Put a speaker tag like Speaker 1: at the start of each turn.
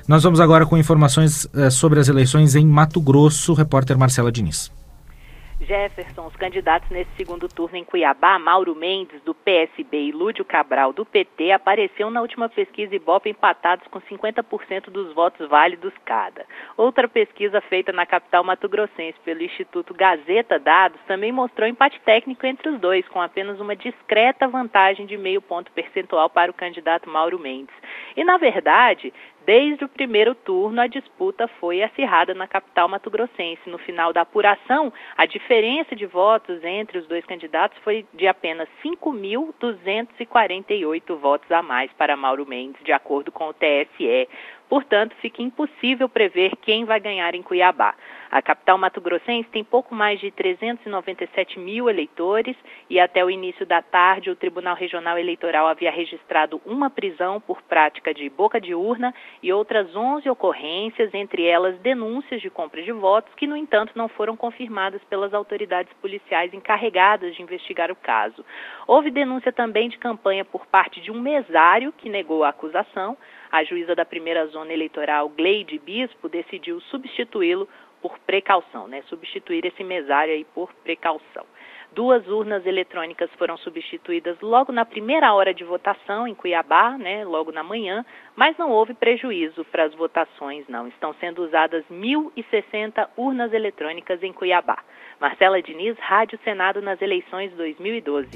Speaker 1: Nós vamos agora com informações sobre as eleições em Mato Grosso. Repórter Marcela Diniz.
Speaker 2: Jefferson, os candidatos nesse segundo turno em Cuiabá, Mauro Mendes, do PSB, e Lúdio Cabral, do PT, apareceram na última pesquisa Ibope empatados com 50% dos votos válidos cada. Outra pesquisa feita na capital mato-grossense pelo Instituto Gazeta Dados também mostrou empate técnico entre os dois, com apenas uma discreta vantagem de 0,5 ponto percentual para o candidato Mauro Mendes. E, na verdade, desde o primeiro turno, a disputa foi acirrada na capital mato-grossense. No final da apuração, a diferença de votos entre os dois candidatos foi de apenas 5.248 votos a mais para Mauro Mendes, de acordo com o TSE. Portanto, fica impossível prever quem vai ganhar em Cuiabá. A capital mato-grossense tem pouco mais de 397 mil eleitores e até o início da tarde o Tribunal Regional Eleitoral havia registrado uma prisão por prática de boca de urna e outras 11 ocorrências, entre elas denúncias de compra de votos, que, no entanto, não foram confirmadas pelas autoridades policiais encarregadas de investigar o caso. Houve denúncia também de campanha por parte de um mesário que negou a acusação. A juíza da primeira zona eleitoral, Gleide Bispo, decidiu substituí-lo por precaução, substituir esse mesário aí por precaução. 2 urnas eletrônicas foram substituídas logo na primeira hora de votação em Cuiabá, logo na manhã, mas não houve prejuízo para as votações, não. Estão sendo usadas 1.060 urnas eletrônicas em Cuiabá. Marcela Diniz, Rádio Senado nas eleições 2012.